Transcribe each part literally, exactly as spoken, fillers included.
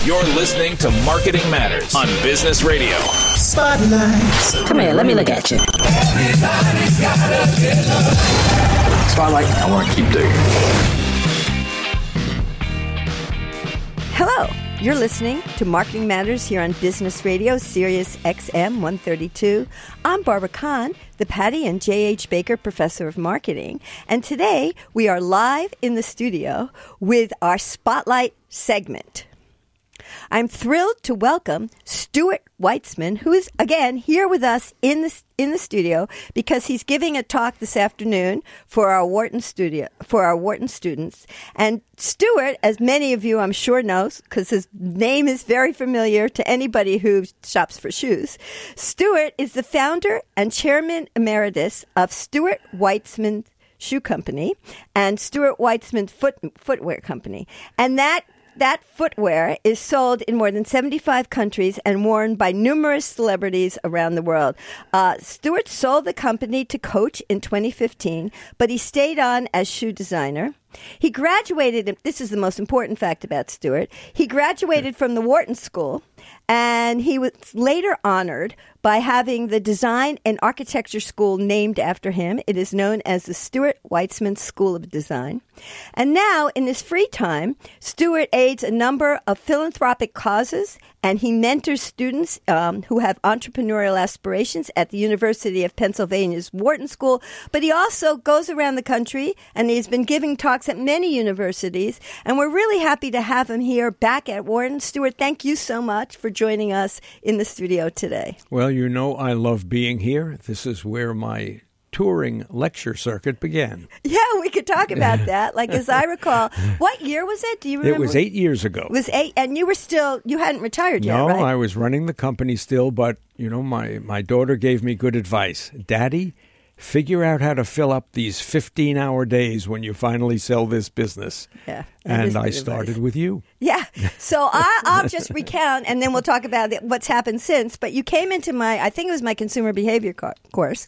You're listening to Marketing Matters on Business Radio. Spotlight. Come here, let me look at you. Everybody's got a business. Spotlight. I want to keep digging. Hello. You're listening to Marketing Matters here on Business Radio, Sirius X M one thirty-two. I'm Barbara Kahn, the Patty and J H. Baker Professor of Marketing. And today we are live in the studio with our Spotlight segment. I'm thrilled to welcome Stuart Weitzman, who is, again, here with us in the, in the studio because he's giving a talk this afternoon for our Wharton studio, for our Wharton students. And Stuart, as many of you I'm sure knows, because his name is very familiar to anybody who shops for shoes, Stuart is the founder and chairman emeritus of Stuart Weitzman Shoe Company and Stuart Weitzman Foot, Footwear Company. And that That footwear is sold in more than seventy-five countries and worn by numerous celebrities around the world. Uh, Stuart sold the company to Coach in twenty fifteen, but he stayed on as shoe designer. He graduated, this is the most important fact about Stuart, he graduated from the Wharton School, and he was later honored by having the Design and Architecture School named after him. It is known as the Stuart Weitzman School of Design. And now, in his free time, Stuart aids a number of philanthropic causes, and he mentors students um, who have entrepreneurial aspirations at the University of Pennsylvania's Wharton School. But he also goes around the country, and he's been giving talks at many universities. And we're really happy to have him here back at Wharton. Stuart, thank you so much for joining us in the studio today. Well, you know I love being here. This is where my touring lecture circuit began. Yeah, we could talk about that. Like, as I recall, what year was it? Do you remember? It was eight years ago. It was eight, and you were still, you hadn't retired yet, no, right? No, I was running the company still, but, you know, my, my daughter gave me good advice. Daddy, figure out how to fill up these fifteen-hour days when you finally sell this business. Yeah, and I started advice. with you. Yeah, so I, I'll just recount, and then we'll talk about it, what's happened since. But you came into my, I think it was my consumer behavior co- course,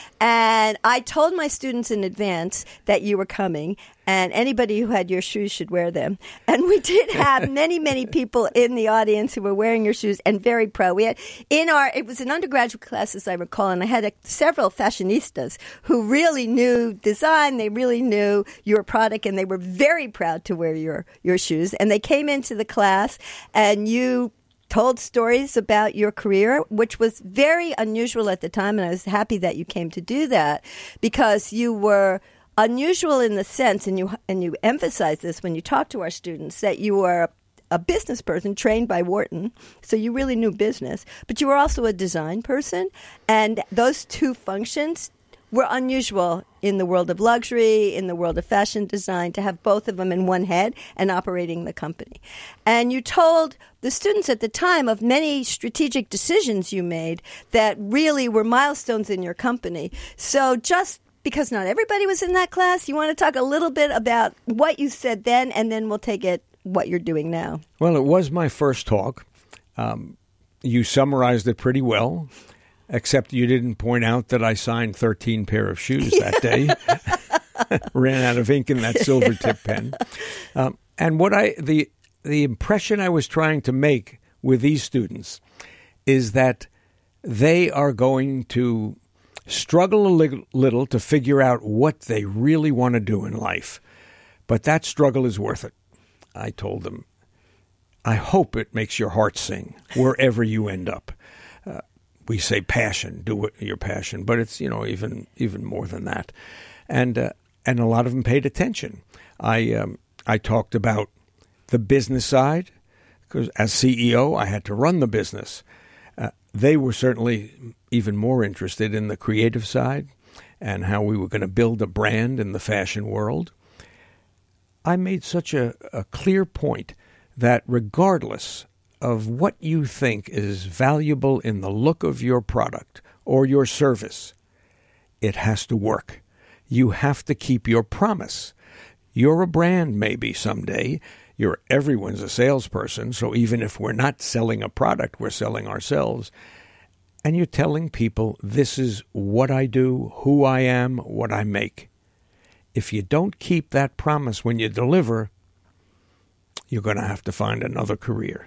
and I told my students in advance that you were coming, and anybody who had your shoes should wear them. And we did have many, many people in the audience who were wearing your shoes and very proud. We had in our, it was an undergraduate class, as I recall, and I had a, several fashionistas who really knew design, they really knew your product, and they were very proud to wear your, your shoes. And they came into the class, and you told stories about your career, which was very unusual at the time, and I was happy that you came to do that because you were unusual in the sense, and you and you emphasize this when you talk to our students, that you were a business person trained by Wharton, so you really knew business, but you were also a design person, and those two functions were unusual in the world of luxury, in the world of fashion design, to have both of them in one head and operating the company. And you told the students at the time of many strategic decisions you made that really were milestones in your company. So just because not everybody was in that class, you want to talk a little bit about what you said then, and then we'll take it what you're doing now. Well, it was my first talk. Um, you summarized it pretty well. Except you didn't point out that I signed thirteen pair of shoes that day. Ran out of ink in that silver tip pen. Um, and what I the the impression I was trying to make with these students is that they are going to struggle a li- little to figure out what they really want to do in life. But that struggle is worth it. I told them, I hope it makes your heart sing wherever you end up. Uh, We say passion, do what your passion, but it's, you know, even even more than that. And uh, and a lot of them paid attention. I um, I talked about the business side, because as C E O, I had to run the business. Uh, they were certainly even more interested in the creative side and how we were going to build a brand in the fashion world. I made such a, a clear point that regardless of what you think is valuable in the look of your product or your service, it has to work. You have to keep your promise. You're a brand maybe someday. You're everyone's a salesperson, so even if we're not selling a product, we're selling ourselves. And you're telling people, this is what I do, who I am, what I make. If you don't keep that promise when you deliver, you're going to have to find another career.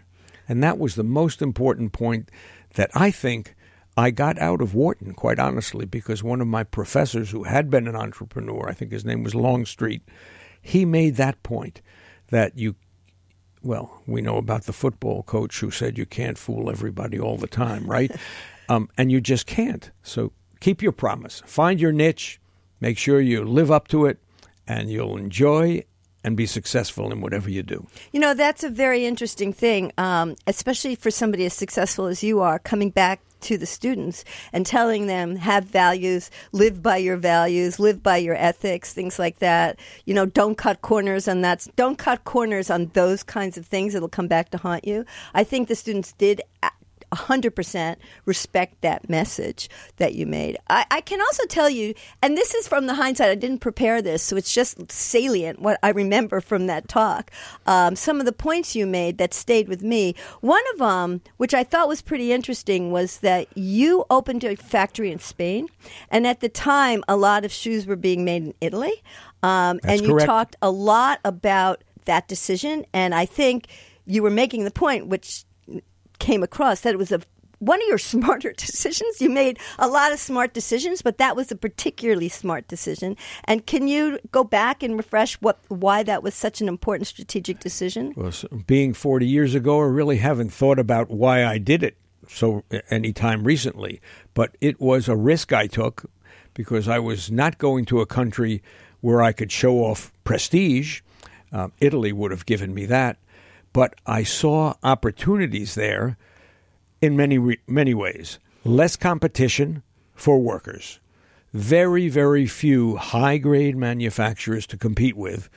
And that was the most important point that I think I got out of Wharton, quite honestly, because one of my professors who had been an entrepreneur, I think his name was Longstreet, he made that point that you, well, we know about the football coach who said you can't fool everybody all the time, right? um, and you just can't. So keep your promise. Find your niche. Make sure you live up to it, and you'll enjoy and be successful in whatever you do. You know, that's a very interesting thing, um, especially for somebody as successful as you are, coming back to the students and telling them, have values, live by your values, live by your ethics, things like that. You know, don't cut corners on that. Don't cut corners on those kinds of things. It'll come back to haunt you. I think the students did one hundred percent respect that message that you made. I, I can also tell you, and this is from the hindsight, I didn't prepare this, so it's just salient what I remember from that talk. Um, some of the points you made that stayed with me. One of them, which I thought was pretty interesting, was that you opened a factory in Spain, and at the time, a lot of shoes were being made in Italy. Um, and you correct. talked a lot about that decision, and I think you were making the point, which came across, that it was a one of your smarter decisions. You made a lot of smart decisions, but that was a particularly smart decision. And can you go back and refresh what why that was such an important strategic decision? Well, so being forty years ago, I really haven't thought about why I did it so any time recently. But it was a risk I took because I was not going to a country where I could show off prestige. Uh, Italy would have given me that. But I saw opportunities there in many re- many ways. Less competition for workers. Very, very few high-grade manufacturers to compete with.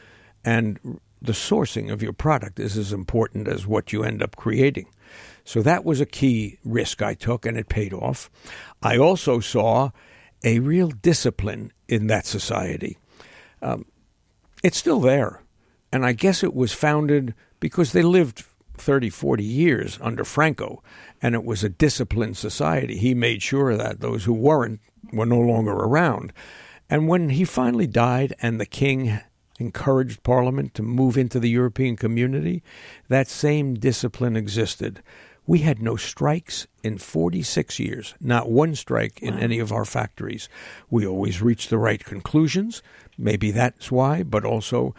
And the sourcing of your product is as important as what you end up creating. So that was a key risk I took, and it paid off. I also saw a real discipline in that society. Um, it's still there. And I guess it was founded because they lived thirty, forty years under Franco, and it was a disciplined society. He made sure that those who weren't were no longer around. And when he finally died and the king encouraged Parliament to move into the European community, that same discipline existed. We had no strikes in forty-six years, not one strike in wow. any of our factories. We always reached the right conclusions. Maybe that's why, but also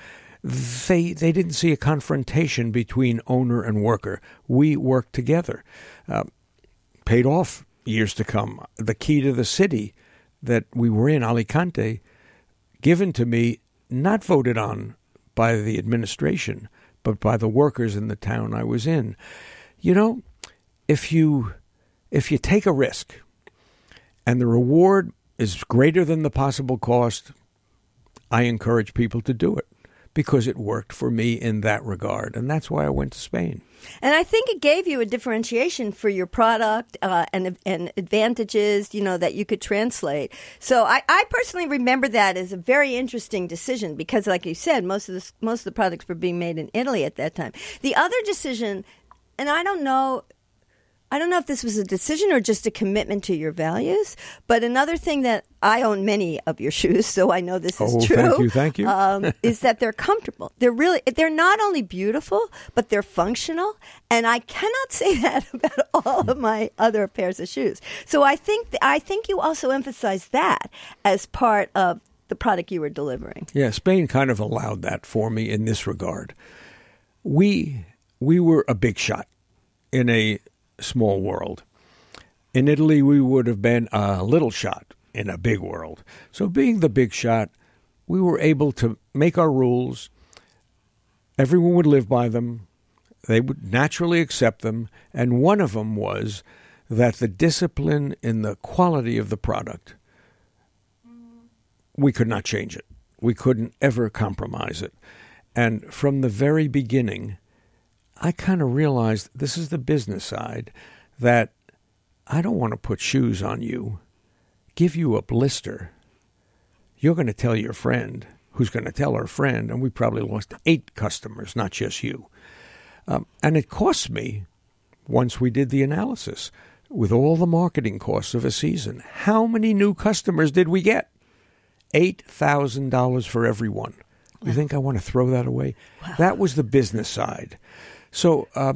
They they didn't see a confrontation between owner and worker. We worked together. Uh, paid off years to come. The key to the city that we were in, Alicante, given to me, not voted on by the administration, but by the workers in the town I was in. You know, if you if you take a risk and the reward is greater than the possible cost, I encourage people to do it, because it worked for me in that regard. And that's why I went to Spain. And I think it gave you a differentiation for your product uh, and and advantages, you know, that you could translate. So I, I personally remember that as a very interesting decision because, like you said, most of the, most of the products were being made in Italy at that time. The other decision, and I don't know... I don't know if this was a decision or just a commitment to your values, but another thing that I own many of your shoes, so I know this is oh, true. Thank you, thank you. um, is that they're comfortable. They're really, they're not only beautiful, but they're functional. And I cannot say that about all of my other pairs of shoes. So I think, I think you also emphasize that as part of the product you were delivering. Yeah, Spain kind of allowed that for me in this regard. We, we were a big shot in a small world. In Italy, we would have been a little shot in a big world. So being the big shot, we were able to make our rules. Everyone would live by them. They would naturally accept them. And one of them was that the discipline in the quality of the product, we could not change it. We couldn't ever compromise it. And from the very beginning, I kind of realized, this is the business side, that I don't want to put shoes on you, give you a blister. You're going to tell your friend, who's going to tell her friend, and we probably lost eight customers, not just you. Um, and it cost me, once we did the analysis, with all the marketing costs of a season, how many new customers did we get? eight thousand dollars for every one. Wow. You think I want to throw that away? Wow. That was the business side. So um,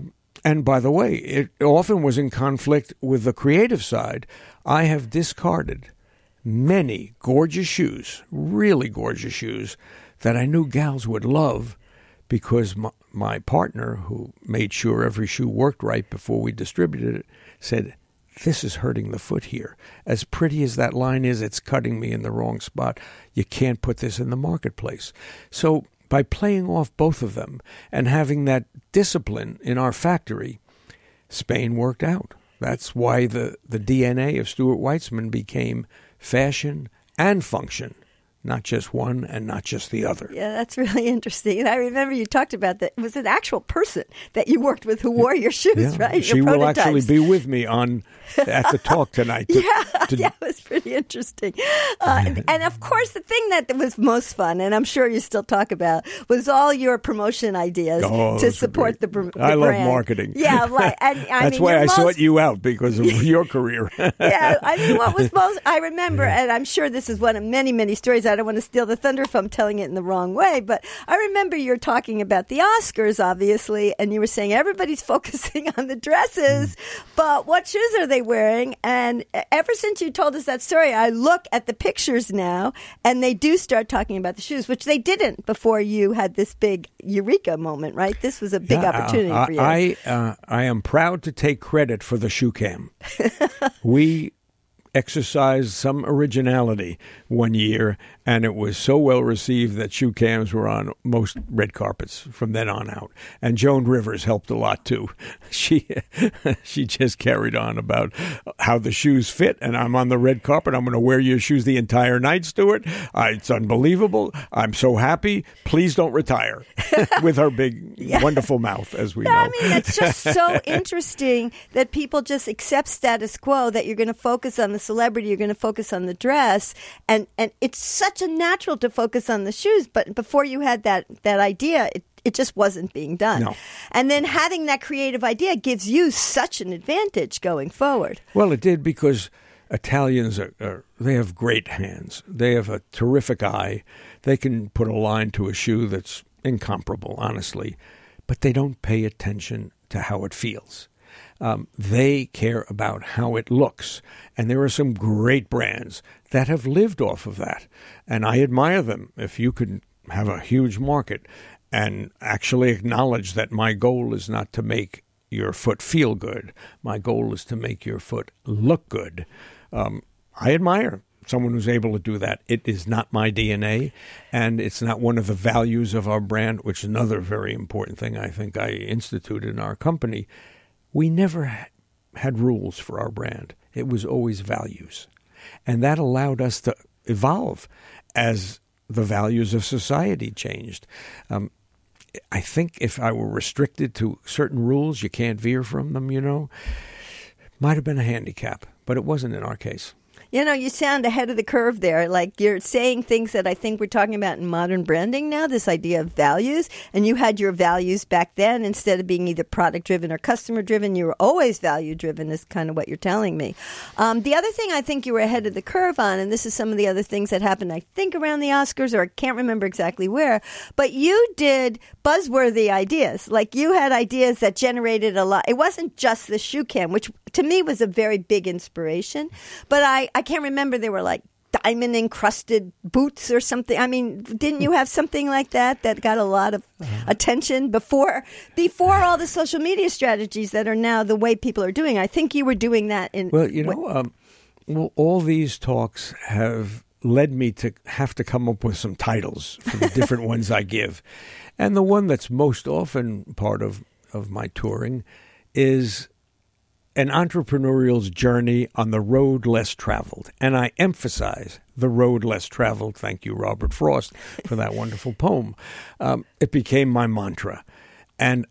And by the way, it often was in conflict with the creative side. I have discarded many gorgeous shoes, really gorgeous shoes, that I knew gals would love because my, my partner, who made sure every shoe worked right before we distributed it, said, this is hurting the foot here. As pretty as that line is, it's cutting me in the wrong spot. You can't put this in the marketplace. So by playing off both of them and having that discipline in our factory, Spain worked out. That's why the, the D N A of Stuart Weitzman became fashion and function. Not just one and not just the other. Yeah, that's really interesting. And I remember you talked about that. It was an actual person that you worked with who wore your shoes, yeah. right? She your will actually be with me on at the talk tonight. To, yeah, to, yeah, it was pretty interesting. Uh, and, and of course, the thing that was most fun, and I'm sure you still talk about, was all your promotion ideas oh, to support the, the I brand. love marketing. Yeah, right. And, I that's mean, why I most, sought you out, because of your career. Yeah, I mean, what was most, I remember, and I'm sure this is one of many, many stories. I don't want to steal the thunder if I'm telling it in the wrong way, but I remember you're talking about the Oscars, obviously, and you were saying everybody's focusing on the dresses, but what shoes are they wearing? And ever since you told us that story, I look at the pictures now, and they do start talking about the shoes, which they didn't before you had this big eureka moment, right? This was a big yeah, opportunity uh, for you. I, uh, I am proud to take credit for the shoe cam. We exercised some originality one year, and it was so well received that shoe cams were on most red carpets from then on out. And Joan Rivers helped a lot too. She she just carried on about how the shoes fit, and I'm on the red carpet. I'm going to wear your shoes the entire night, Stuart. Uh, it's unbelievable. I'm so happy. Please don't retire. With her big, yeah. wonderful mouth, as we yeah, know. I mean, it's just so interesting that people just accept status quo, that you're going to focus on the celebrity, you're going to focus on the dress, and and it's such a natural to focus on the shoes, but before you had that that idea, it it just wasn't being done. No. And then having that creative idea gives you such an advantage going forward. Well, it did, because Italians are, are they have great hands. They have a terrific eye. They can put a line to a shoe that's incomparable, honestly, but they don't pay attention to how it feels. Um, they care about how it looks. And there are some great brands that have lived off of that. And I admire them. If you could have a huge market and actually acknowledge that my goal is not to make your foot feel good. My goal is to make your foot look good. Um, I admire someone who's able to do that. It is not my D N A, and it's not one of the values of our brand, which is another very important thing I think I instituted in our company. We never had rules for our brand. It was always values. And that allowed us to evolve as the values of society changed. Um, I think if I were restricted to certain rules, you can't veer from them, you know, might have been a handicap, but it wasn't in our case. You know, you sound ahead of the curve there. Like, you're saying things that I think we're talking about in modern branding now, this idea of values. And you had your values back then. Instead of being either product-driven or customer-driven, you were always value-driven, is kind of what you're telling me. Um, the other thing I think you were ahead of the curve on, and this is some of the other things that happened, I think, around the Oscars, or I can't remember exactly where, but you did buzzworthy ideas. Like, you had ideas that generated a lot. It wasn't just the shoe cam, which to me was a very big inspiration. But I, I can't remember, they were like diamond encrusted boots or something. I mean, didn't you have something like that that got a lot of attention before before all the social media strategies that are now the way people are doing? I think you were doing that in. Well, you know, um, well, all these talks have led me to have to come up with some titles for the different ones I give. And the one that's most often part of, of my touring is An Entrepreneurial's Journey on the Road Less Traveled. And I emphasize the road less traveled. Thank you, Robert Frost, for that wonderful poem. Um, it became my mantra. And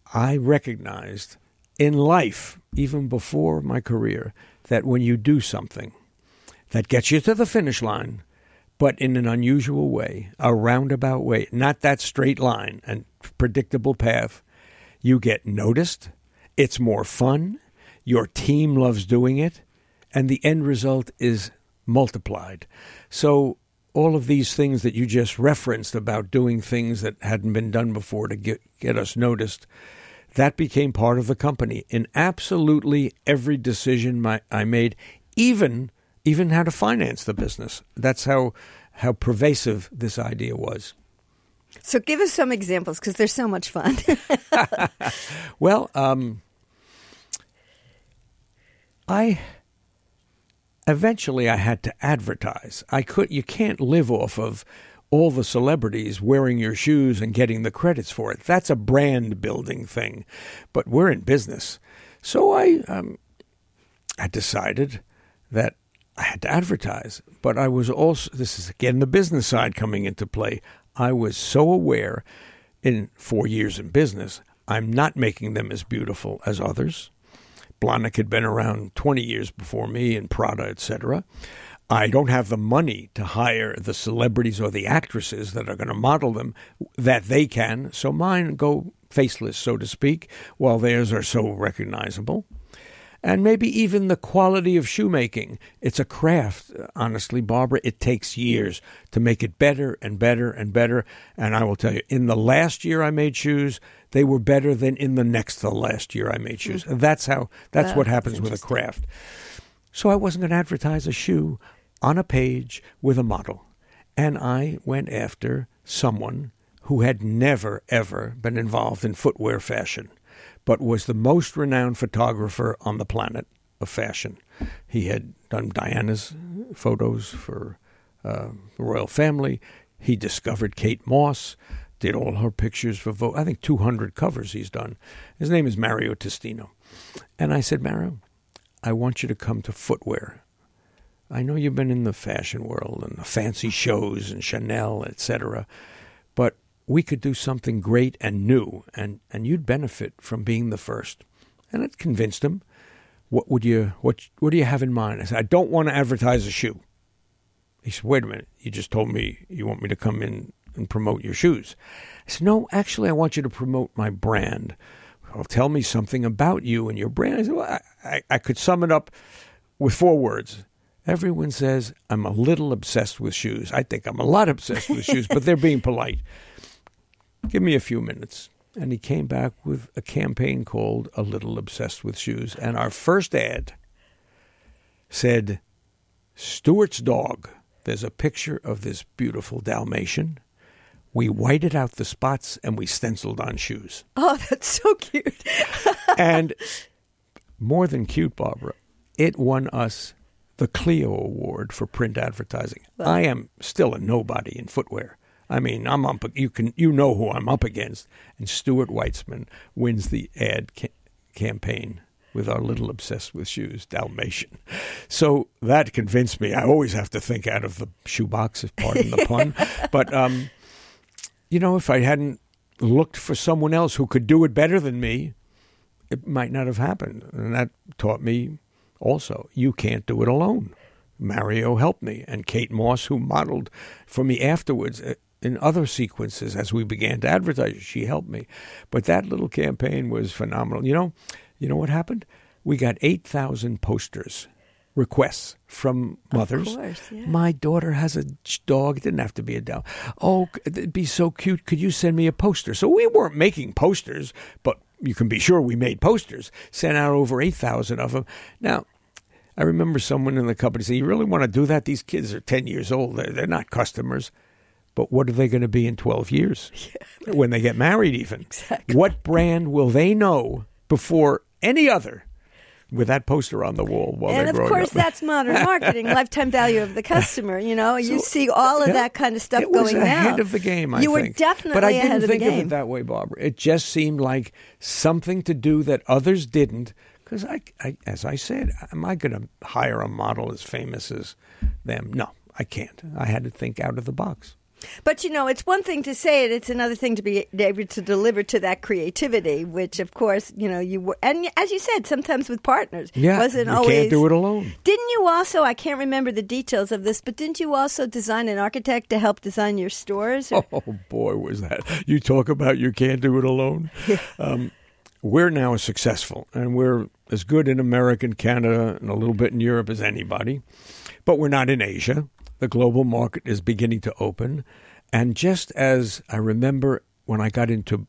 I recognized in life, even before my career, that when you do something that gets you to the finish line, but in an unusual way, a roundabout way, not that straight line and predictable path, you get noticed, it's more fun, your team loves doing it, and the end result is multiplied. So all of these things that you just referenced about doing things that hadn't been done before to get, get us noticed, that became part of the company in absolutely every decision my, I made, even even how to finance the business. That's how how pervasive this idea was. So give us some examples, because they're so much fun. Well, um, I eventually I had to advertise. I could. You can't live off of all the celebrities wearing your shoes and getting the credits for it. That's a brand building thing. But we're in business. So I, um, I decided that I had to advertise. But I was also, this is again the business side coming into play. I was so aware in four years in business, I'm not making them as beautiful as others. Blahnik had been around twenty years before me, and Prada, et cetera. I don't have the money to hire the celebrities or the actresses that are going to model them that they can, so mine go faceless, so to speak, while theirs are so recognizable. And maybe even the quality of shoemaking. It's a craft, honestly, Barbara. It takes years to make it better and better and better. And I will tell you, in the last year I made shoes, they were better than in the next to the last year I made shoes. Mm-hmm. That's how. That's wow, what happens that's with a craft. So I wasn't going to advertise a shoe on a page with a model. And I went after someone who had never, ever been involved in footwear fashion, but was the most renowned photographer on the planet of fashion. He had done Diana's photos for uh, the royal family. He discovered Kate Moss, did all her pictures for Vogue. I think two hundred covers he's done. His name is Mario Testino. And I said, Mario, I want you to come to footwear. I know you've been in the fashion world and the fancy shows and Chanel, et cetera, but we could do something great and new, and, and you'd benefit from being the first. And it convinced him. What would you what what do you have in mind? I said, I don't want to advertise a shoe. He said, wait a minute, you just told me you want me to come in and promote your shoes. I said, no, actually, I want you to promote my brand. Well, tell me something about you and your brand. I said, well, I, I, I could sum it up with four words. Everyone says I'm a little obsessed with shoes. I think I'm a lot obsessed with shoes, but they're being polite. Give me a few minutes. And he came back with a campaign called A Little Obsessed with Shoes. And our first ad said, Stuart's dog. There's a picture of this beautiful Dalmatian. We whited out the spots and we stenciled on shoes. Oh, that's so cute. And more than cute, Barbara, it won us the Clio Award for print advertising. Well, I am still a nobody in footwear. I mean, I'm up. You can, you know who I'm up against. And Stuart Weitzman wins the ad ca- campaign with Our Little Obsessed with Shoes, Dalmatian. So that convinced me. I always have to think out of the shoebox, if pardon the pun. But um, you know, if I hadn't looked for someone else who could do it better than me, it might not have happened. And that taught me also, you can't do it alone. Mario helped me, and Kate Moss, who modeled for me afterwards in other sequences as we began to advertise, she helped me. But that little campaign was phenomenal. You know, you know what happened? We got eight thousand posters, requests from mothers. Of course, yeah. My daughter has a dog. It didn't have to be a dog. Oh, it'd be so cute. Could you send me a poster? So we weren't making posters, but you can be sure we made posters, sent out over eight thousand of them. Now, I remember someone in the company saying, you really want to do that? These kids are ten years old. They're, they're not customers. But what are they going to be in twelve years? Yeah. When they get married even? Exactly. What brand will they know before any other with that poster on the wall while and they're growing up? And of course, that's modern marketing, lifetime value of the customer. You know, you so, see all of yeah, that kind of stuff going now. It was ahead of the game, I you think. You were definitely but I ahead didn't of think the game. of it that way, Barbara. It just seemed like something to do that others didn't. Because, I, I, as I said, am I going to hire a model as famous as them? No, I can't. I had to think out of the box. But, you know, it's one thing to say it. It's another thing to be able to deliver to that creativity, which, of course, you know, you were. And as you said, sometimes with partners. Yeah, wasn't you always, can't do it alone. Didn't you also, I can't remember the details of this, but didn't you also design an architect to help design your stores? Or? Oh, boy, was that. You talk about you can't do it alone. Yeah. Um, we're now successful, and we're as good in America and Canada and a little bit in Europe as anybody. But we're not in Asia. The global market is beginning to open. And just as I remember when I got into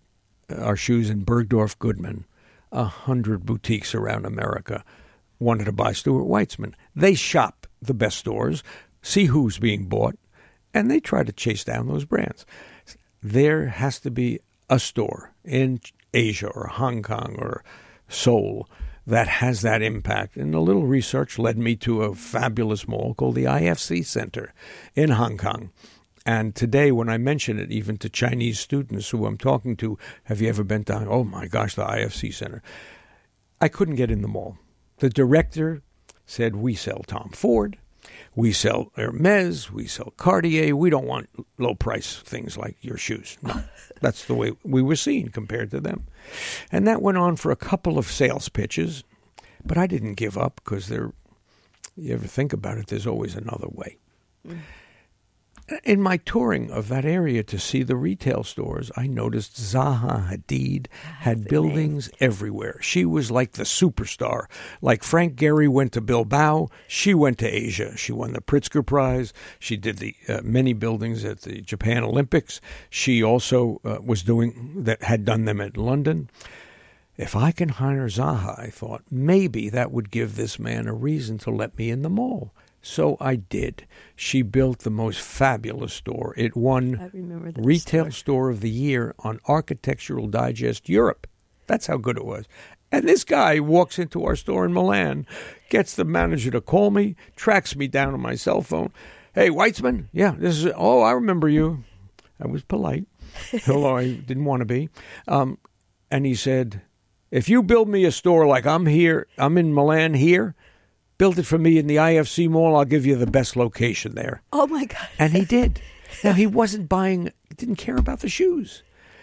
our shoes in Bergdorf Goodman, a hundred boutiques around America wanted to buy Stuart Weitzman. They shop the best stores, see who's being bought, and they try to chase down those brands. There has to be a store in Asia or Hong Kong or Seoul that has that impact. And a little research led me to a fabulous mall called the I F C Center in Hong Kong. And today, when I mention it, even to Chinese students who I'm talking to, have you ever been to, oh my gosh, the I F C Center? I couldn't get in the mall. The director said, we sell Tom Ford, we sell Hermes, we sell Cartier. We don't want low-price things like your shoes. No, that's the way we were seen compared to them. And that went on for a couple of sales pitches, but I didn't give up because there, you ever think about it, there's always another way. Mm. In my touring of that area to see the retail stores, I noticed Zaha Hadid had buildings everywhere. She was like the superstar. Like Frank Gehry went to Bilbao, she went to Asia. She won the Pritzker Prize. She did the uh, many buildings at the Japan Olympics. She also uh, was doing that, had done them at London. If I can hire Zaha, I thought, maybe that would give this man a reason to let me in the mall. So I did. She built the most fabulous store. It won Retail store. store of the Year on Architectural Digest Europe. That's how good it was. And this guy walks into our store in Milan, gets the manager to call me, tracks me down on my cell phone. Hey, Weitzman? Yeah, this is, oh, I remember you. I was polite, although I didn't want to be. Um, and he said, if you build me a store like I'm here, I'm in Milan here, build it for me in the I F C Mall, I'll give you the best location there. Oh, my God. And he did. Now, he wasn't buying, he didn't care about the shoes.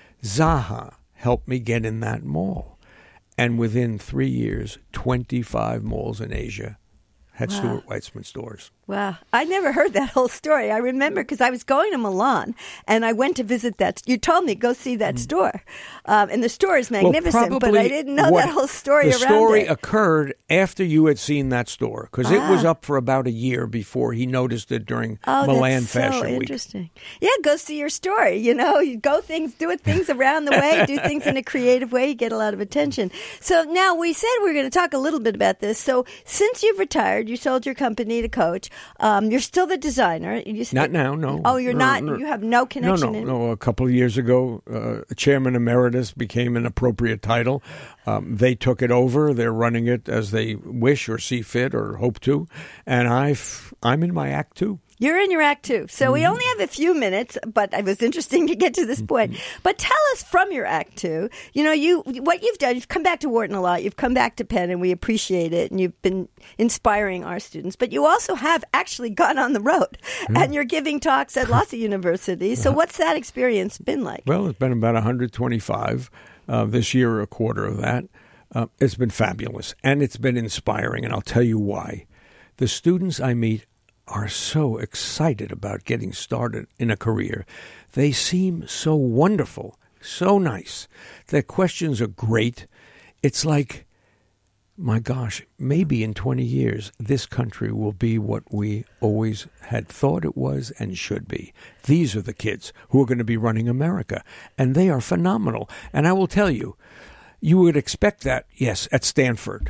Zaha helped me get in that mall. And within three years, twenty-five malls in Asia had wow. Stuart Weitzman stores. Wow. I never heard that whole story. I remember because I was going to Milan and I went to visit that. You told me, go see that mm. store. Um, and the store is magnificent, well, but I didn't know that whole story around it. The story occurred after you had seen that store because ah. it was up for about a year before he noticed it during oh, Milan that's Fashion so Week. Interesting. Yeah, go see your story. You know, you go things, do it things around the way, do things in a creative way, you get a lot of attention. So now we said we were going to talk a little bit about this. So since you've retired, you sold your company to Coach. Um, you're still the designer. You not now, no. Oh, you're no, not? No, you have no connection? No, no, in no. A couple of years ago, uh, Chairman Emeritus became an appropriate title. Um, they took it over. They're running it as they wish or see fit or hope to. And I've, I'm in my act two. You're in your act two. So mm-hmm. we only have a few minutes, but it was interesting to get to this point. Mm-hmm. But tell us from your act two, you know, you what you've done, you've come back to Wharton a lot. You've come back to Penn, and we appreciate it. And you've been inspiring our students. But you also have actually gone on the road, mm-hmm. and you're giving talks at lots of universities. So what's that experience been like? Well, it's been about one hundred twenty-five. Uh, this year, a quarter of that. Uh, it's been fabulous, and it's been inspiring, and I'll tell you why. The students I meet are so excited about getting started in a career. They seem so wonderful, so nice. Their questions are great. It's like, my gosh, maybe in twenty years, this country will be what we always had thought it was and should be. These are the kids who are going to be running America, and they are phenomenal. And I will tell you, you would expect that, yes, at Stanford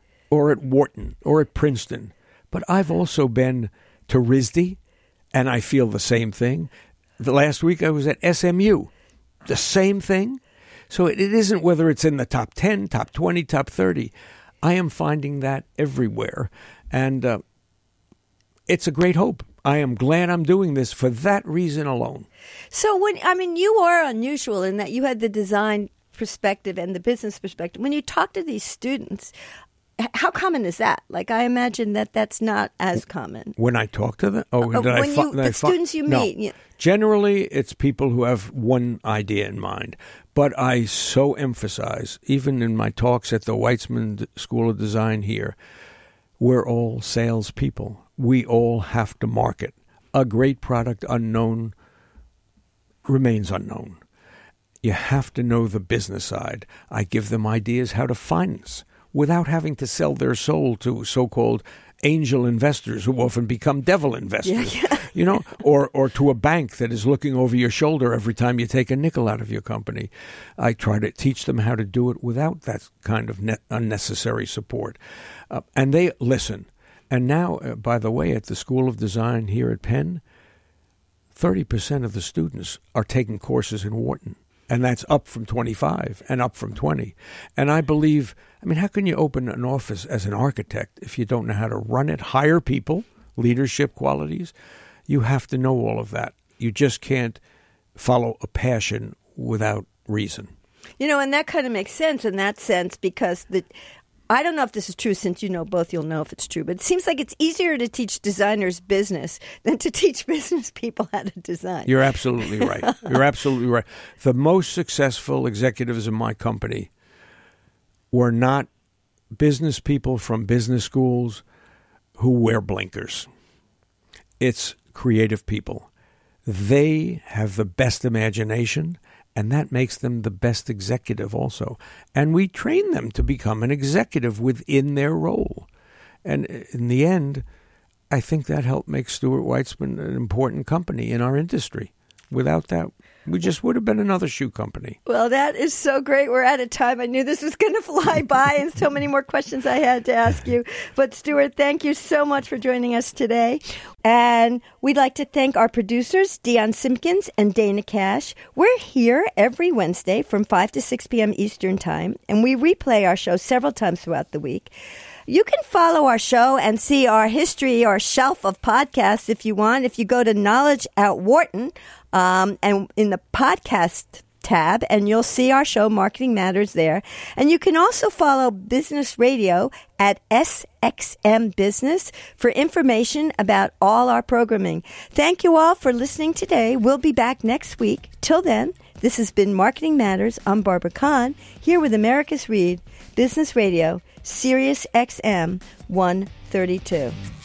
or at Wharton or at Princeton. But I've also been to R I S D, and I feel the same thing. The last week I was at S M U, the same thing. So it isn't whether it's in the top ten, top twenty, top thirty. I am finding that everywhere, and uh, it's a great hope. I am glad I'm doing this for that reason alone. So when I mean, you are unusual in that you had the design perspective and the business perspective. When you talk to these students, how common is that? Like, I imagine that that's not as common. When I talk to them? Oh, uh, did when I fu- you, the I fu- students you no. meet. You- Generally, it's people who have one idea in mind. But I so emphasize, even in my talks at the Weitzman School of Design here, we're all salespeople. We all have to market. A great product unknown remains unknown. You have to know the business side. I give them ideas how to finance without having to sell their soul to so-called angel investors who often become devil investors. Yeah, yeah. you know, or, or to a bank that is looking over your shoulder every time you take a nickel out of your company. I try to teach them how to do it without that kind of net unnecessary support. Uh, and they listen. And now, uh, by the way, at the School of Design here at Penn, thirty percent of the students are taking courses in Wharton. And that's up from twenty-five and up from twenty. And I believe, I mean, how can you open an office as an architect if you don't know how to run it, hire people, leadership qualities? You have to know all of that. You just can't follow a passion without reason. You know, and that kind of makes sense in that sense because the I don't know if this is true. Since you know both, you'll know if it's true. But it seems like it's easier to teach designers business than to teach business people how to design. You're absolutely right. You're absolutely right. The most successful executives in my company were not business people from business schools who wear blinkers. It's creative people. They have the best imagination, and that makes them the best executive also. And we train them to become an executive within their role. And in the end, I think that helped make Stuart Weitzman an important company in our industry. Without that, we just would have been another shoe company. Well, that is so great. We're out of time. I knew this was going to fly by and so many more questions I had to ask you. But Stuart, thank you so much for joining us today. And we'd like to thank our producers, Dion Simpkins and Dana Cash. We're here every Wednesday from five to six p.m. Eastern Time, and we replay our show several times throughout the week. You can follow our show and see our history, our shelf of podcasts if you want. If you go to Knowledge at Wharton um, and in the podcast tab, and you'll see our show, Marketing Matters, there. And you can also follow Business Radio at S X M Business for information about all our programming. Thank you all for listening today. We'll be back next week. Till then, this has been Marketing Matters. I'm Barbara Kahn, here with Americus Reed, Business Radio, Sirius X M one thirty-two.